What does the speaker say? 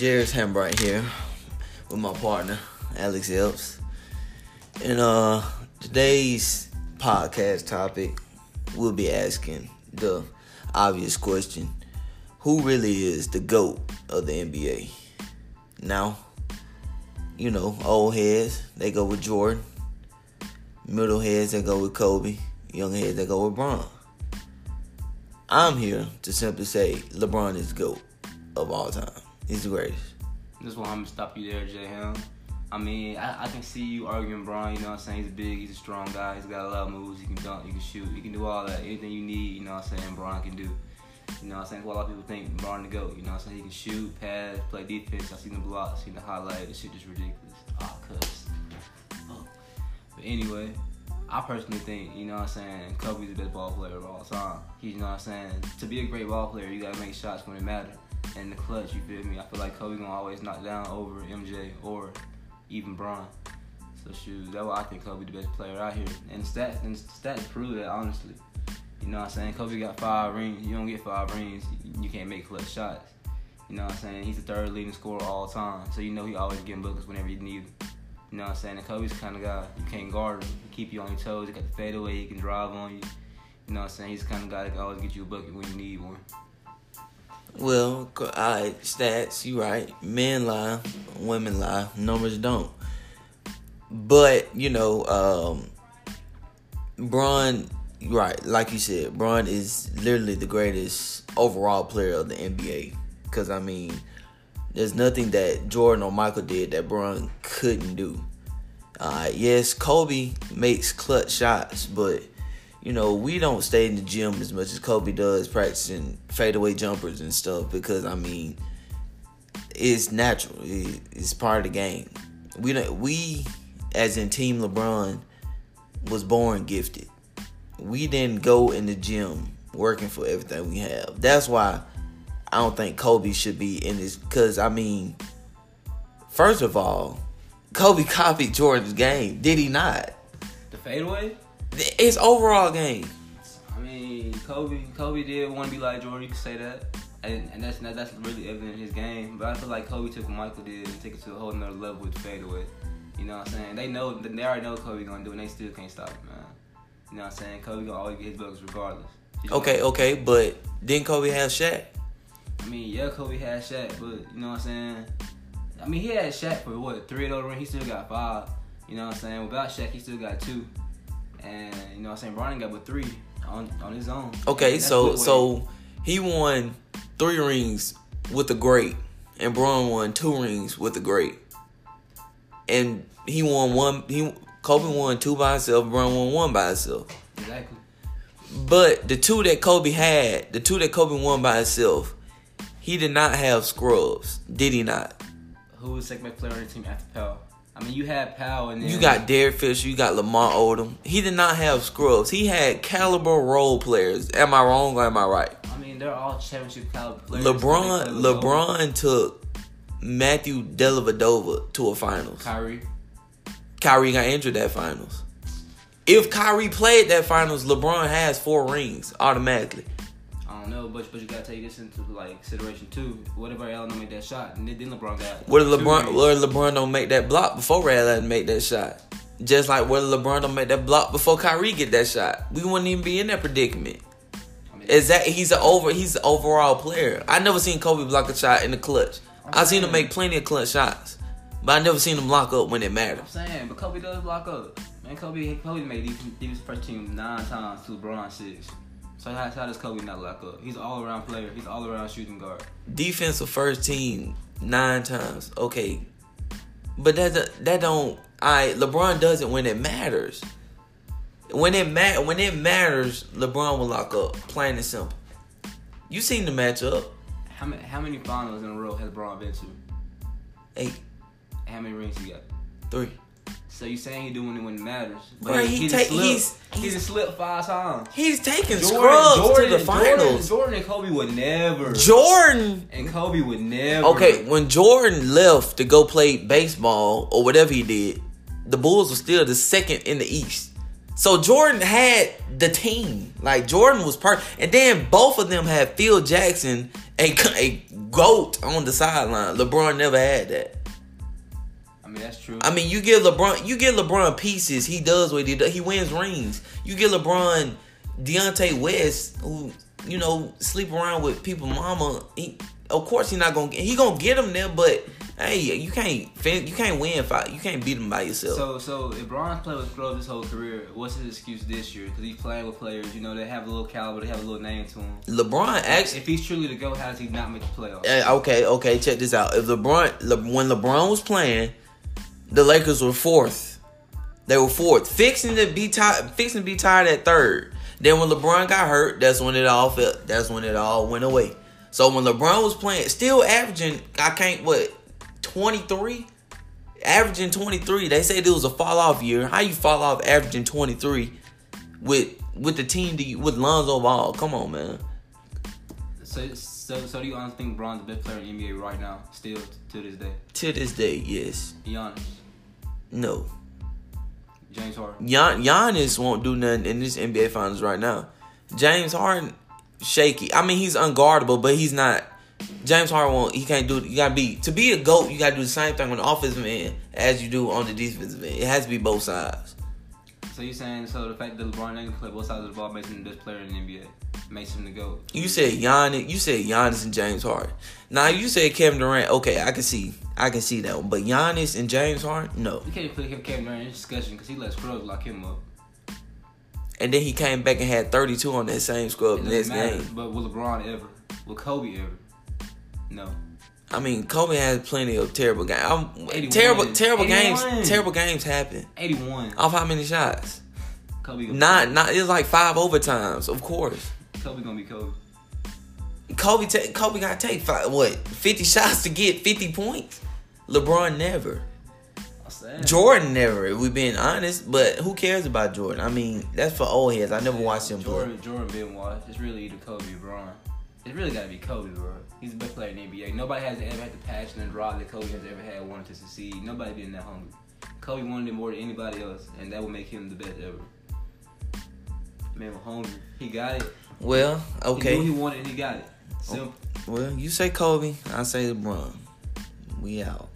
Jairus Hambright here with my partner, Alex Epps. And today's podcast topic, we'll be asking the obvious question: who really is the GOAT of the NBA? Now, old heads, they go with Jordan. Middle heads, they go with Kobe. Young heads, they go with Bron. I'm here to simply say LeBron is the GOAT of all time. He's the greatest. That's why I'm going to stop you there, J. Ham. I mean, I can see you arguing Bron, you know what I'm saying? He's big, he's a strong guy, he's got a lot of moves, he can dunk, he can shoot, he can do all that. Anything you need, you know what I'm saying, Bron can do. You know what I'm saying? Well, a lot of people think Bron the GOAT, you know what I'm saying? He can shoot, pass, play defense. I seen the blocks, I seen the highlight, this shit just ridiculous. Cuss. Oh. But anyway, I personally think, you know what I'm saying, Kobe's the best ball player of all time. You know what I'm saying? To be a great ball player, you gotta make shots when it matters. And the clutch, you feel me? I feel like Kobe gonna always knock down over MJ or even Bron. So shoot, that's why I think Kobe the best player out here. And stats prove that, honestly. You know what I'm saying? Kobe got 5 rings. You don't get 5 rings, you can't make clutch shots. You know what I'm saying? He's the third leading scorer all time. So you know he always getting buckets whenever you need him. You know what I'm saying? And Kobe's the kind of guy, you can't guard him. He keep you on your toes. He got the fadeaway. He can drive on you. You know what I'm saying? He's the kind of guy that can always get you a bucket when you need one. Well, alright, stats, you right. Men lie, women lie, numbers don't. But, Bron, right, like you said, Bron is literally the greatest overall player of the NBA. Because, there's nothing that Jordan or Michael did that Bron couldn't do. Yes, Kobe makes clutch shots, but we don't stay in the gym as much as Kobe does practicing fadeaway jumpers and stuff because, it's natural. It's part of the game. We, as in Team LeBron, was born gifted. We didn't go in the gym working for everything we have. That's why I don't think Kobe should be in this because, first of all, Kobe copied Jordan's game. Did he not? The fadeaway? His overall game. Kobe did want to be like Jordan. You can say that, and that's really evident in his game. But I feel like Kobe took what Michael did and took it to a whole nother level with the fadeaway. You know what I'm saying? They already know what Kobe gonna do, and they still can't stop it, man. You know what I'm saying? Kobe gonna always get his buckets regardless. Okay, but didn't Kobe have Shaq? Yeah, Kobe had Shaq, but you know what I'm saying? He had Shaq for 3 of those rings. He still got 5. You know what I'm saying? Without Shaq, he still got 2. And you know what I'm saying? Bron got with 3 on his own. Okay, so he won 3 rings with the great, and Bron won 2 rings with the great. And he won 1. Kobe won 2 by himself. Bron won 1 by himself. Exactly. But the 2 that Kobe won by himself, he did not have scrubs. Did he not? Who was the second best player on the team after Powell? You had Powell and then... You got Derek Fisher, you got Lamar Odom. He did not have scrubs. He had caliber role players. Am I wrong or am I right? They're all championship caliber players. LeBron took Matthew Dellavedova to a finals. Kyrie got injured that finals. If Kyrie played that finals, LeBron has 4 rings automatically. I don't know, but you gotta take this into consideration too. What if Ray Allen don't make that shot, and then LeBron got? What if LeBron don't make that block before Ray Allen make that shot? Just like what if LeBron don't make that block before Kyrie get that shot? We wouldn't even be in that predicament. He's an overall player. I never seen Kobe block a shot in the clutch. I seen him make plenty of clutch shots, but I never seen him lock up when it mattered. I'm saying, but Kobe does block up. Man, Kobe made defense first team 9 times to LeBron 6. So how does Kobe not lock up? He's an all-around player. He's an all-around shooting guard. Defensive first team 9 times. Okay. But that don't... Alright, LeBron does it when it matters. When it matters, LeBron will lock up. Plain and simple. You seen the matchup. How many finals in a row has LeBron been to? 8. How many rings he got? 3. So you saying he doing it when it matters? But he just slipped 5 times. He's taking scrubs to the finals. Jordan and Kobe would never. Okay, when Jordan left to go play baseball or whatever he did, the Bulls were still the second in the East. So Jordan had the team. Like, Jordan was perfect. And then both of them had Phil Jackson, a GOAT on the sideline. LeBron never had that. I mean, that's true. I mean, you give LeBron pieces, he does what he does. He wins rings. You give LeBron Deontay West, who, you know, sleep around with people mama, of course he gonna get him there, but hey, you can't win fight. You can't beat him by yourself. So if Bron's played with Scrubs his whole career, what's his excuse this year? Because he's playing with players, you know, they have a little caliber, they have a little name to him. LeBron actually, if he's truly the GOAT, how does he not make the playoffs? Okay, check this out. If when LeBron was playing, the Lakers were fourth. They were fourth, fixing to be tied at third. Then when LeBron got hurt, that's when it all went away. So when LeBron was playing, still averaging, 23? Averaging 23. They said it was a fall-off year. How you fall off averaging 23 with the team with Lonzo Ball? Come on, man. So do you honestly think LeBron's the best player in the NBA right now, still, to this day? To this day, yes. Giannis? No. James Harden? Giannis won't do nothing in this NBA Finals right now. James Harden, shaky. I mean, he's unguardable, but he's not. James Harden won't. He can't do it. You gotta to be a GOAT. You gotta do the same thing on the offensive end as you do on the defensive end. It has to be both sides. So you're saying the fact that LeBron ain't play both sides of the ball makes him the best player in the NBA, makes him the GOAT. You said Giannis. You said Giannis and James Harden. Now you said Kevin Durant. Okay, I can see that one. But Giannis and James Harden, no. You can't put Kevin Durant in this discussion because he let Scrubs lock him up. And then he came back and had 32 on that same scrub next game. But will LeBron ever? Will Kobe ever? No. I mean, Kobe has plenty of terrible games. Terrible games happen. 81. Off how many shots? Kobe. Not. It's like 5 overtimes. Of course. Kobe gonna be Kobe. Kobe gotta take 50 shots to get 50 points. LeBron never. Jordan never, if we're being honest, but who cares about Jordan? I mean, that's for old heads. I never watched him play. Jordan been watched. It's really either Kobe or LeBron. It's really got to be Kobe, bro. He's the best player in the NBA. Nobody has ever had the passion and drive that Kobe has ever had wanting to succeed. Nobody been that hungry. Kobe wanted it more than anybody else, and that would make him the best ever. Man was hungry. He got it. Well, okay. He knew he wanted it and he got it. Simple. Well, you say Kobe, I say LeBron. We out.